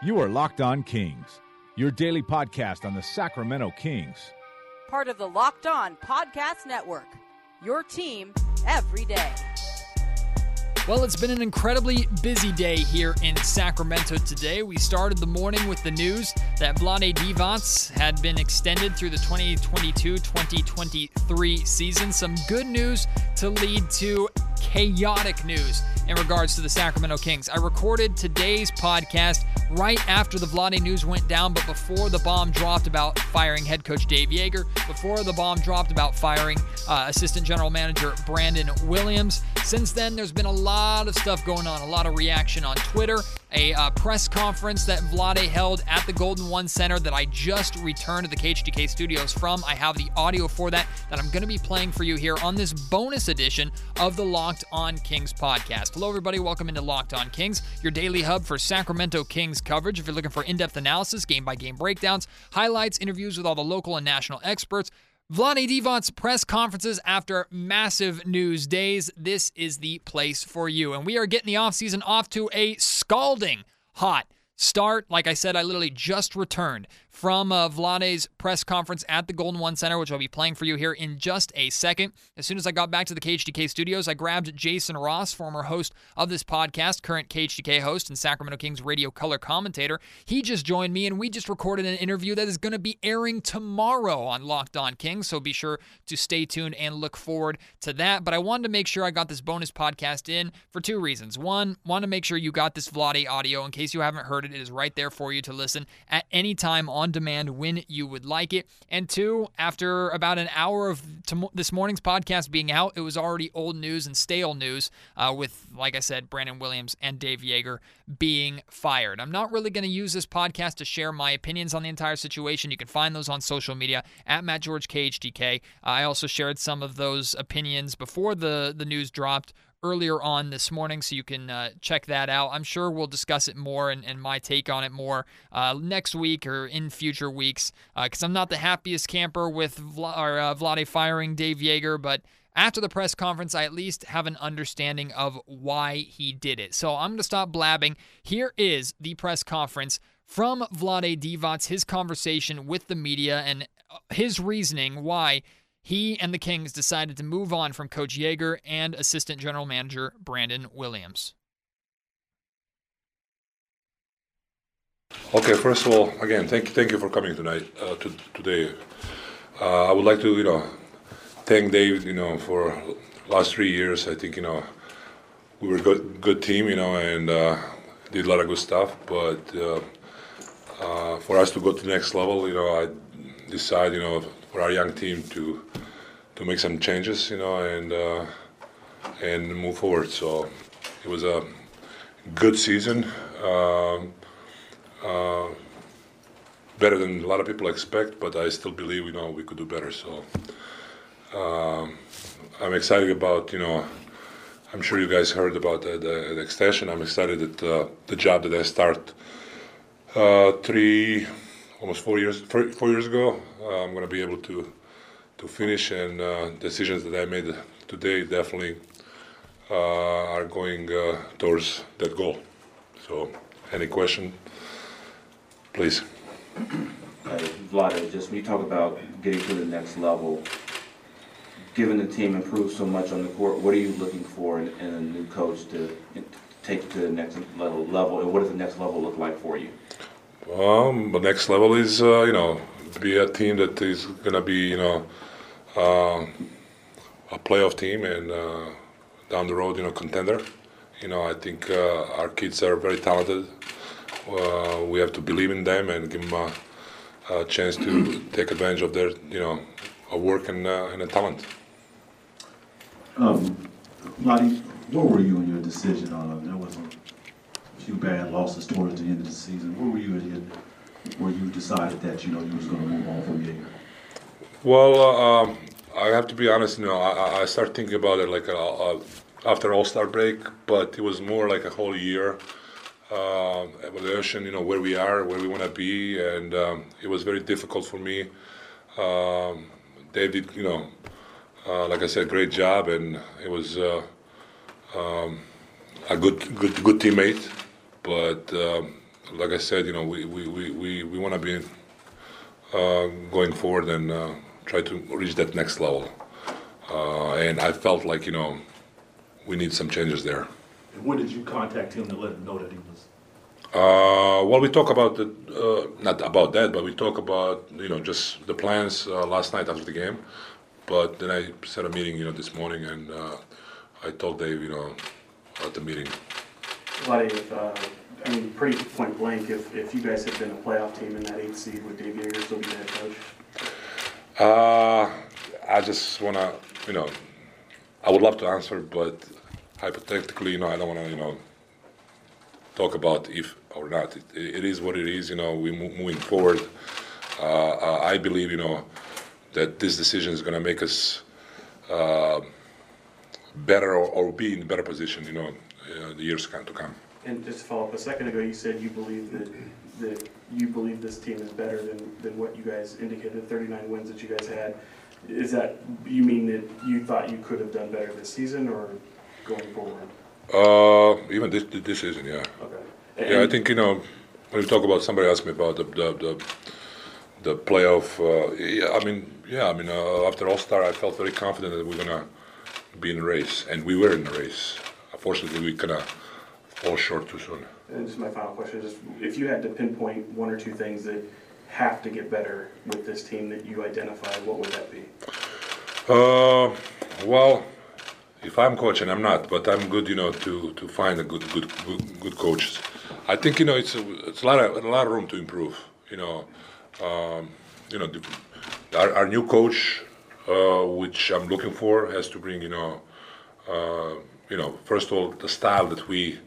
You are Locked On Kings, your daily podcast on the Sacramento Kings. Part of the Locked On Podcast Network, your team every day. Well, it's been an incredibly busy day here in Sacramento today. We started the morning with the news that Vlade Divac had been extended through the 2022-2023 season. Some good news to lead to chaotic news in regards to the Sacramento Kings. I recorded today's podcast right after the Vlade news went down, but before the bomb dropped about firing head coach Dave Joerger, before the bomb dropped about firing assistant general manager Brandon Williams. Since then, there's been a lot of stuff going on, a lot of reaction on Twitter, a press conference that Vlade held at the Golden One Center that I just returned to the KHTK studios from. I have the audio for that I'm going to be playing for you here on this bonus edition of the Locked On Kings podcast. Hello, everybody. Welcome into Locked On Kings, your daily hub for Sacramento Kings coverage. If you're looking for in-depth analysis, game-by-game breakdowns, highlights, interviews with all the local and national experts, Vlade Divac's press conferences after massive news days, this is the place for you. And we are getting the offseason off to a scalding hot start. Like I said, I literally just returned from Vlade's press conference at the Golden One Center, which I'll be playing for you here in just a second. As soon as I got back to the KHTK studios, I grabbed Jason Ross, former host of this podcast, current KHTK host and Sacramento Kings radio color commentator. He just joined me, and we just recorded an interview that is going to be airing tomorrow on Locked On Kings, so be sure to stay tuned and look forward to that. But I wanted to make sure I got this bonus podcast in for two reasons. One, want to make sure you got this Vlade audio. In case you haven't heard it, it is right there for you to listen at any time on demand when you would like it. And two, after about an hour of this morning's podcast being out, it was already old news and stale news with, like I said, Brandon Williams and Dave Joerger being fired. I'm not really going to use this podcast to share my opinions on the entire situation. You can find those on social media at MattGeorgeKHTK. I also shared some of those opinions before the news dropped earlier on this morning, so you can check that out. I'm sure we'll discuss it more and my take on it more next week or in future weeks, because I'm not the happiest camper with Vlade firing Dave Joerger, but after the press conference, I at least have an understanding of why he did it. So I'm going to stop blabbing. Here is the press conference from Vlade Divac, his conversation with the media, and his reasoning why he and the Kings decided to move on from Coach Joerger and assistant general manager Brandon Williams. Okay, first of all, again, thank you for coming tonight, today. I would like to, thank Dave, for last 3 years. I think, we were a good team, and did a lot of good stuff. But for us to go to the next level, I decided, for our young team to make some changes, and move forward. So it was a good season, better than a lot of people expect, but I still believe, we could do better. So I'm excited about, I'm sure you guys heard about the extension. I'm excited that the job that I start almost 4 years ago, I'm going to be able to finish, and decisions that I made today definitely are going towards that goal. So, any question, please? Vlade, just when you talk about getting to the next level, given the team improved so much on the court, what are you looking for in a new coach to take to the next level, and what does the next level look like for you? The next level is, be a team that is going to be, a playoff team, and down the road, contender. I think our kids are very talented. We have to believe in them and give them a chance to take advantage of their, work and talent. Vlade, where were you in your decision on there was a few bad losses towards the end of the season? Where were you where you decided that you was going to move on from Joerger? Well, I have to be honest. I started thinking about it like after All-Star break, but it was more like a whole year evaluation. Where we are, where we want to be, and it was very difficult for me. Dave did, like I said, great job, and it was a good teammate. But like I said, we want to be going forward and try to reach that next level. And I felt like, we need some changes there. And when did you contact him to let him know that he was? Well, we talk about not about that, but we talk about, just the plans last night after the game. But then I set a meeting, this morning, and I told Dave, at the meeting. Pretty point blank, if you guys had been a playoff team in that 8th seed, would Dave Yeager still be the head coach? I just want to, I would love to answer, but hypothetically, I don't want to, talk about if or not. It is what it is, we're moving forward. I believe, that this decision is going to make us better or be in a better position, the years to come. And just to follow up, a second ago you said you believe that you believe this team is better than what you guys indicated, 39 wins that you guys had. Is that, you mean that you thought you could have done better this season or going forward? Even this season, yeah. Okay. Yeah, I think, when we talk about, somebody asked me about the playoff, after All-Star I felt very confident that we're going to be in the race, and we were in the race. Unfortunately, we kind of fall short too soon. And just my final question is, if you had to pinpoint one or two things that have to get better with this team that you identify, what would that be? Well, if I'm coaching, I'm not, but I'm good, to find a good coaches. I think, it's a lot of room to improve. Our new coach, which I'm looking for, has to bring, first of all, the style that we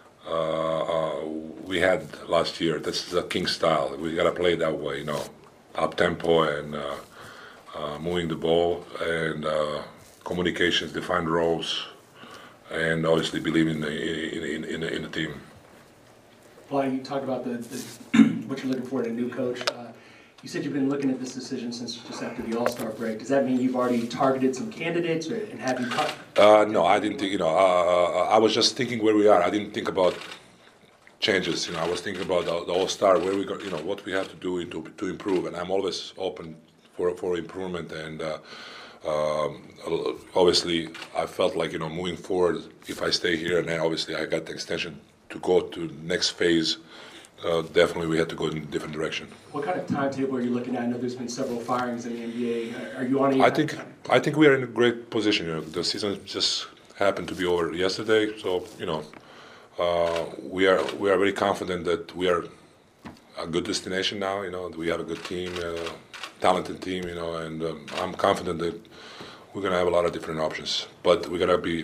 had last year. That's the King style. We gotta play that way, up tempo and moving the ball and communications, define roles, and obviously believe in the team. Well, you talked about the what you're looking for in a new coach. You said you've been looking at this decision since just after the All-Star break. Does that mean you've already targeted some candidates, and have you? No, I didn't think. I was just thinking where we are. I didn't think about changes. I was thinking about the All-Star, where we got, what we have to do to improve. And I'm always open for improvement. And obviously, I felt like moving forward, if I stay here, and then obviously I got the extension to go to the next phase. Definitely, we had to go in a different direction. What kind of timetable are you looking at? I know there's been several firings in the NBA. Are you on? I think we are in a great position. The season just happened to be over yesterday, so we are very confident that we are a good destination now. We have a good team, talented team. And I'm confident that we're gonna have a lot of different options. But we gotta be,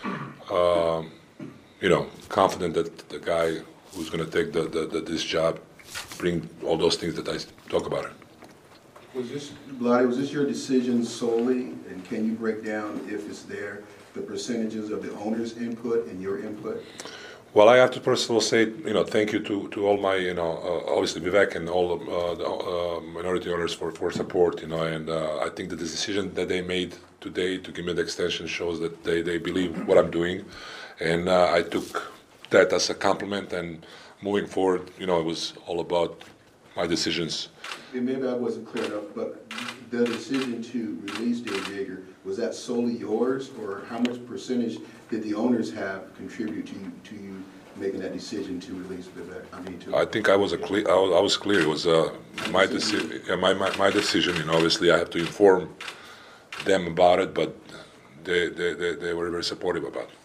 confident that the guy who's going to take this job, bring all those things that I talk about. Was this your decision solely, and can you break down, if it's there, the percentages of the owner's input and your input? Well, I have to first of all say, thank you to all my, obviously Vivek and all the minority owners for support, and I think that the decision that they made today to give me the extension shows that they believe what I'm doing, and I took that as a compliment, and moving forward, it was all about my decisions. And maybe I wasn't clear enough, but the decision to release Dave Yeager, was that solely yours, or how much percentage did the owners have contribute to you making that decision to release Vivek? I think I was clear. It was my decision. My decision. Obviously, I have to inform them about it, but they were very supportive about it.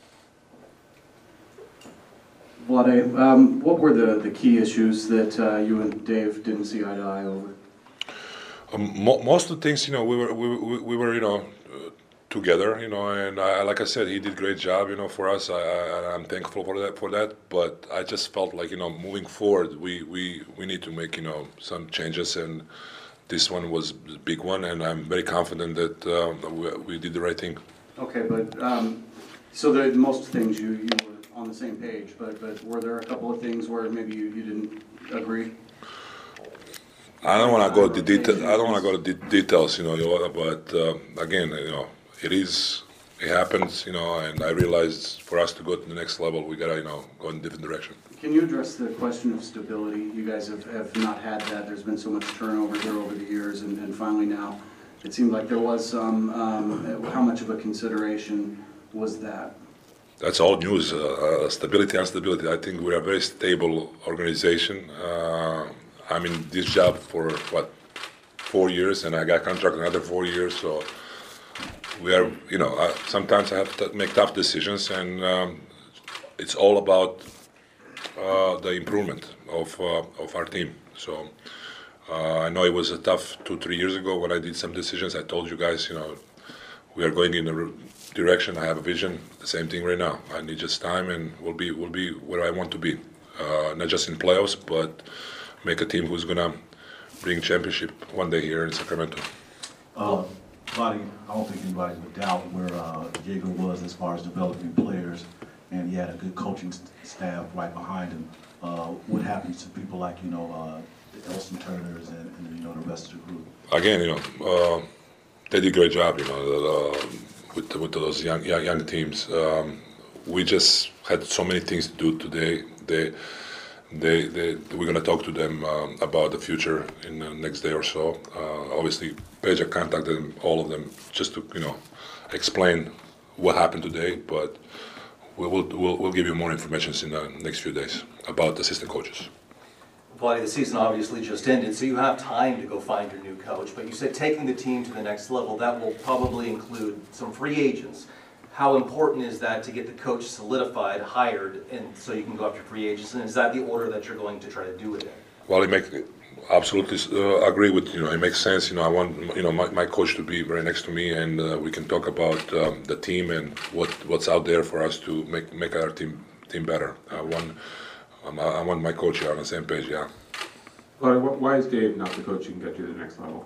Vlade, what were the key issues that you and Dave didn't see eye to eye over? Most of the things, we were together, and like I said, he did a great job, for us. I'm thankful for that. But I just felt like, moving forward, we need to make, some changes, and this one was a big one, and I'm very confident that we did the right thing. Okay, but so the most things you were on the same page, but were there a couple of things where maybe you didn't agree? I don't want to go to details. But again, it is it happens, and I realized for us to go to the next level, we gotta, go in a different direction. Can you address the question of stability? You guys have not had that. There's been so much turnover here over the years, and finally now, it seemed like there was some. How much of a consideration was that? That's all news. Stability, instability. I think we're a very stable organization. I'm in this job for 4 years, and I got contract another 4 years. So we are, sometimes I have to make tough decisions, and it's all about the improvement of our team. So I know it was a tough 2-3 years ago when I did some decisions. I told you guys, we are going in a direction. I have a vision. The same thing right now. I need just time, and we'll be where I want to be. Not just in playoffs, but make a team who's gonna bring championship one day here in Sacramento. Vlade, I don't think anybody would doubt where Jaeger was as far as developing players, and he had a good coaching staff right behind him. What happens to people like the Elston Turners and the rest of the group? Again, they did a great job, with those young teams. We just had so many things to do today. We're going to talk to them about the future in the next day or so. Obviously, Peja contacted them, all of them, just to explain what happened today. But we'll give you more information in the next few days about assistant coaches. Vlade, the season obviously just ended, so you have time to go find your new coach. But you said taking the team to the next level, that will probably include some free agents. How important is that to get the coach solidified, hired, and so you can go after free agents? And is that the order that you're going to try to do it in? Well, absolutely agree with it makes sense. I want my coach to be right next to me, and we can talk about the team and what's out there for us to make our team better. I want my coach here on the same page. Yeah. Why is Dave not the coach who can get you to the next level?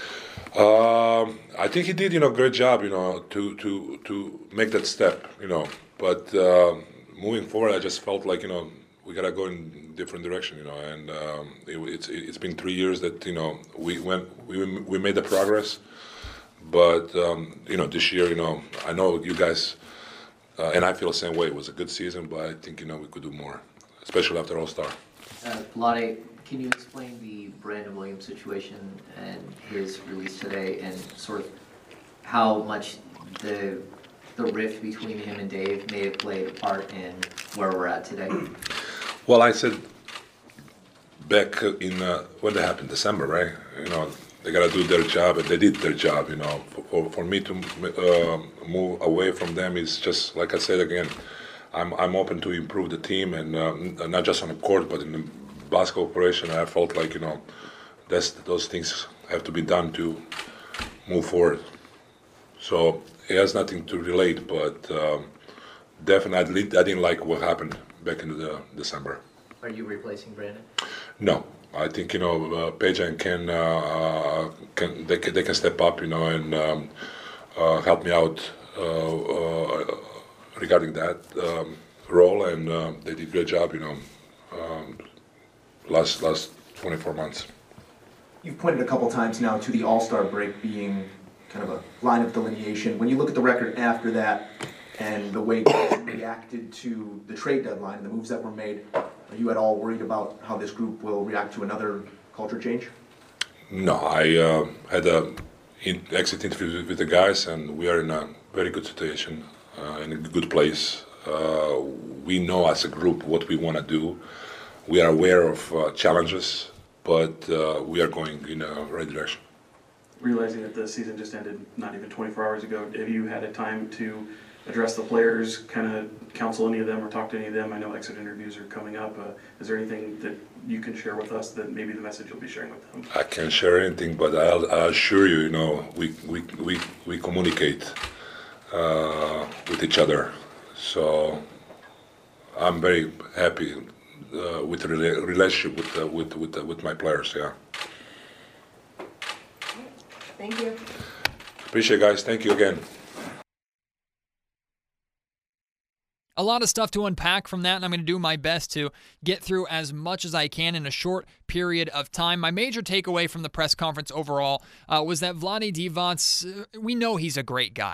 I think he did, a great job, to make that step, But moving forward, I just felt like, we gotta go in a different direction, And it's been 3 years that we made the progress, but this year, I know you guys, and I feel the same way. It was a good season, but I think we could do more, especially after All-Star. Vlade, can you explain the Brandon Williams situation and his release today, and sort of how much the rift between him and Dave may have played a part in where we're at today? Well, I said back in when that happened, December, right? They gotta do their job, and they did their job. For me to move away from them is just like I said again. I'm open to improve the team, and not just on the court, but in the basketball operation. I felt like those things have to be done to move forward. So it has nothing to relate, but definitely I didn't like what happened back in December. Are you replacing Brandon? No, I think Peja and Ken they can step up, and help me out regarding that role, and they did a great job, last 24 months. You've pointed a couple times now to the All-Star break being kind of a line of delineation. When you look at the record after that and the way guys reacted to the trade deadline and the moves that were made, are you at all worried about how this group will react to another culture change? No, I had an exit interview with the guys, and we are in a very good situation, in a good place. We know as a group what we want to do. We are aware of challenges, but we are going in the right direction. Realizing that the season just ended not even 24 hours ago, have you had a time to address the players, kind of counsel any of them or talk to any of them? I know exit interviews are coming up. Is there anything that you can share with us that maybe the message you'll be sharing with them? I can't share anything, but I'll assure you, we communicate with each other. So I'm very happy with the relationship with my players. Yeah. Thank you. Appreciate it, guys. Thank you again. A lot of stuff to unpack from that, and I'm going to do my best to get through as much as I can in a short period of time. My major takeaway from the press conference overall was that Vlade Divac, we know he's a great guy.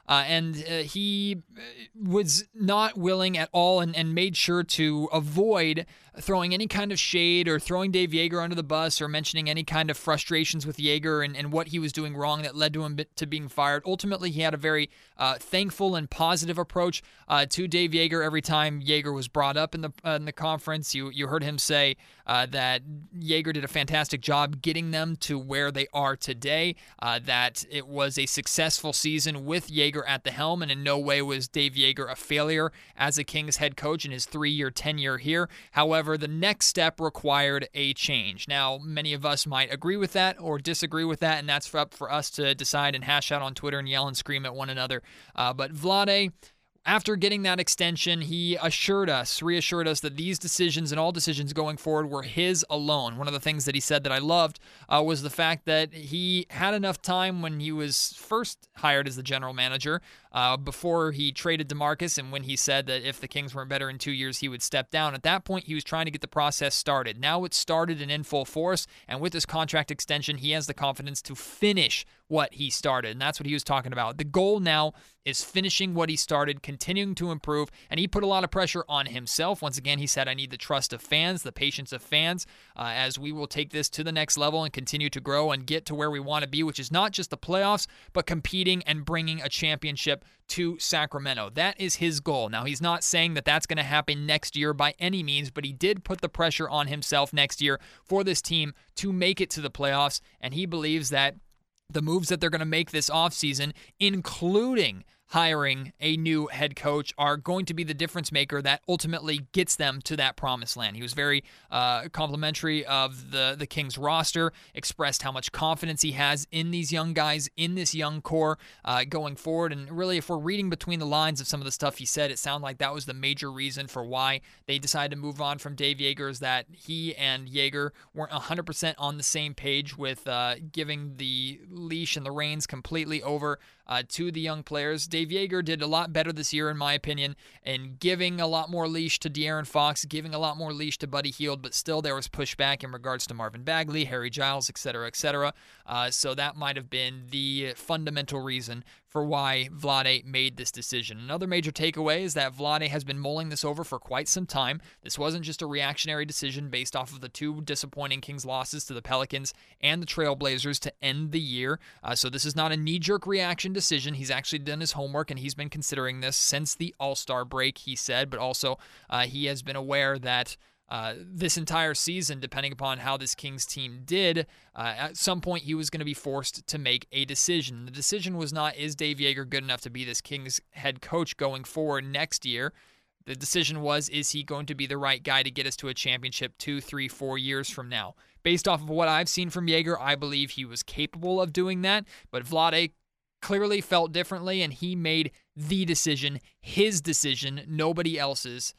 and he was not willing at all and made sure to avoid throwing any kind of shade or throwing Dave Joerger under the bus or mentioning any kind of frustrations with Joerger and what he was doing wrong that led to him to being fired. Ultimately, he had a very thankful and positive approach to Dave Joerger. Every time Joerger was brought up in the conference, you heard him say that Joerger did a fantastic job getting them to where they are today, that it was a successful season with Joerger at the helm, and in no way was Dave Joerger a failure as a Kings head coach in his 3-year tenure here. However, the next step required a change. Now, many of us might agree with that or disagree with that, and that's up for us to decide and hash out on Twitter and yell and scream at one another. But Vlade, after getting that extension, he reassured us that these decisions and all decisions going forward were his alone. One of the things that he said that I loved was the fact that he had enough time when he was first hired as the general manager, before he traded DeMarcus, and when he said that if the Kings weren't better in 2 years, he would step down. At that point, he was trying to get the process started. Now it's started and in full force, and with this contract extension, he has the confidence to finish what he started, and that's what he was talking about. The goal now is finishing what he started, continuing to improve, and he put a lot of pressure on himself. Once again, he said, I need the trust of fans, the patience of fans, as we will take this to the next level and continue to grow and get to where we want to be, which is not just the playoffs, but competing and bringing a championship to Sacramento. That is his goal. Now, he's not saying that that's going to happen next year by any means, but he did put the pressure on himself next year for this team to make it to the playoffs, and he believes that the moves that they're going to make this offseason, including hiring a new head coach, are going to be the difference maker that ultimately gets them to that promised land. He was very complimentary of the Kings roster, expressed how much confidence he has in these young guys, in this young core going forward. And really, if we're reading between the lines of some of the stuff he said, it sounded like that was the major reason for why they decided to move on from Dave Joerger, is that he and Joerger weren't 100% on the same page with giving the leash and the reins completely over to the young players. Dave Joerger did a lot better this year, in my opinion, in giving a lot more leash to De'Aaron Fox, giving a lot more leash to Buddy Hield, but still there was pushback in regards to Marvin Bagley, Harry Giles, etc., etc. So that might have been the fundamental reason for why Vlade made this decision. Another major takeaway is that Vlade has been mulling this over for quite some time. This wasn't just a reactionary decision based off of the two disappointing Kings losses to the Pelicans and the Trailblazers to end the year. So this is not a knee-jerk reaction decision. He's actually done his homework, and he's been considering this since the All-Star break, he said, but also he has been aware that this entire season, depending upon how this Kings team did, at some point he was going to be forced to make a decision. The decision was not, is Dave Joerger good enough to be this Kings head coach going forward next year? The decision was, is he going to be the right guy to get us to a championship 2, 3, 4 years from now? Based off of what I've seen from Joerger, I believe he was capable of doing that, but Vlade clearly felt differently, and he made the decision, his decision, nobody else's,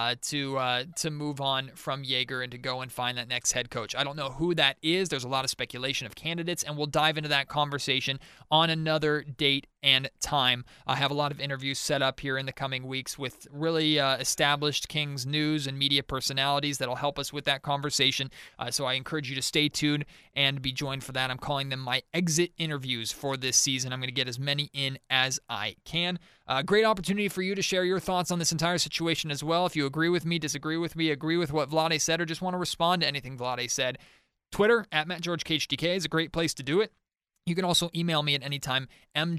to move on from Joerger and to go and find that next head coach. I don't know who that is. There's a lot of speculation of candidates, and we'll dive into that conversation on another date and time. I have a lot of interviews set up here in the coming weeks with really established Kings news and media personalities that'll help us with that conversation. So I encourage you to stay tuned and be joined for that. I'm calling them my exit interviews for this season. I'm going to get as many in as I can. Great opportunity for you to share your thoughts on this entire situation as well. If you agree with me, disagree with me, agree with what Vlade said, or just want to respond to anything Vlade said, Twitter at MattGeorgeKHDK is a great place to do it. You can also email me at any time,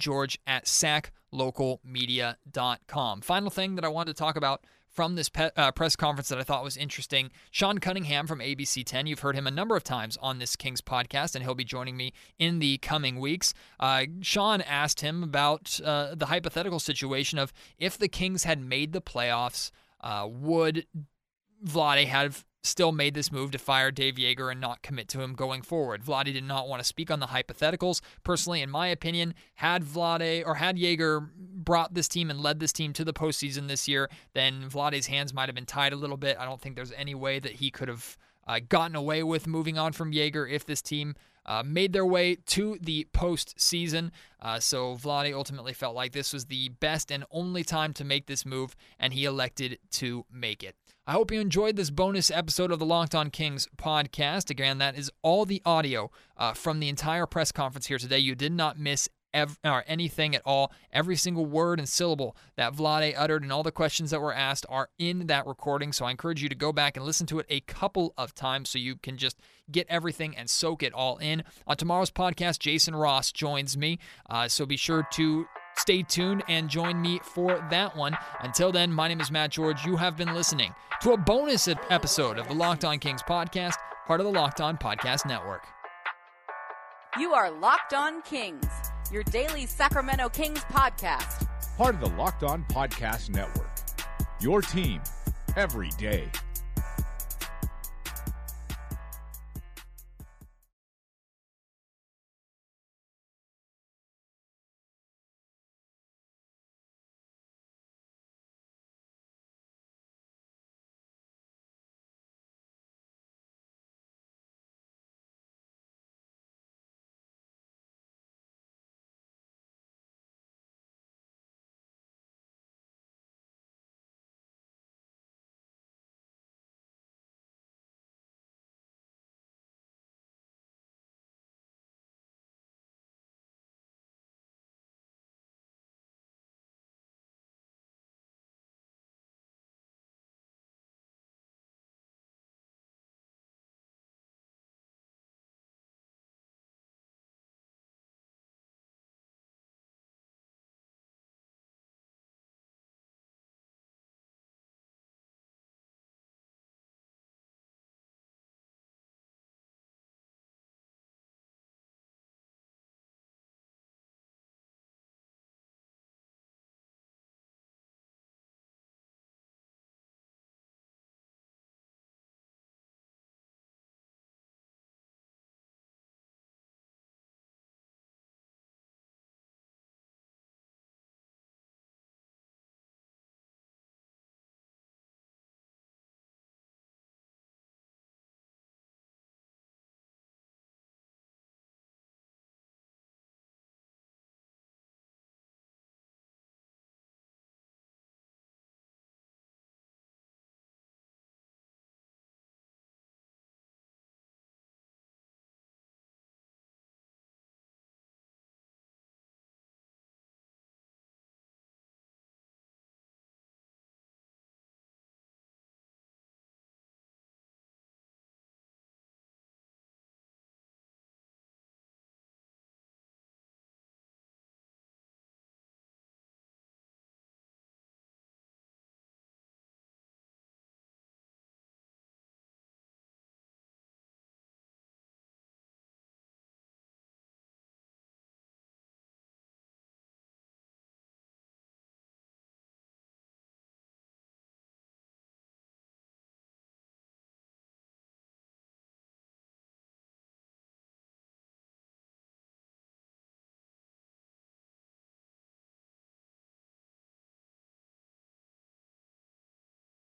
mgeorge@saclocalmedia.com. Final thing that I wanted to talk about from this press conference that I thought was interesting, Sean Cunningham from ABC 10. You've heard him a number of times on this Kings podcast, and he'll be joining me in the coming weeks. Sean asked him about the hypothetical situation of if the Kings had made the playoffs, would Vlade have still made this move to fire Dave Joerger and not commit to him going forward. Vlade did not want to speak on the hypotheticals. Personally, in my opinion, had Joerger brought this team and led this team to the postseason this year, then Vlade's hands might have been tied a little bit. I don't think there's any way that he could have gotten away with moving on from Joerger if this team made their way to the postseason. So Vlade ultimately felt like this was the best and only time to make this move, and he elected to make it. I hope you enjoyed this bonus episode of the Locked On Kings podcast. Again, that is all the audio from the entire press conference here today. You did not miss or anything at all. Every single word and syllable that Vlade uttered and all the questions that were asked are in that recording. So I encourage you to go back and listen to it a couple of times so you can just get everything and soak it all in. On tomorrow's podcast, Jason Ross joins me. So be sure to stay tuned and join me for that one. Until then, my name is Matt George. You have been listening to a bonus episode of the Locked On Kings podcast, part of the Locked On Podcast Network. You are Locked On Kings, your daily Sacramento Kings podcast. Part of the Locked On Podcast Network. Your team every day.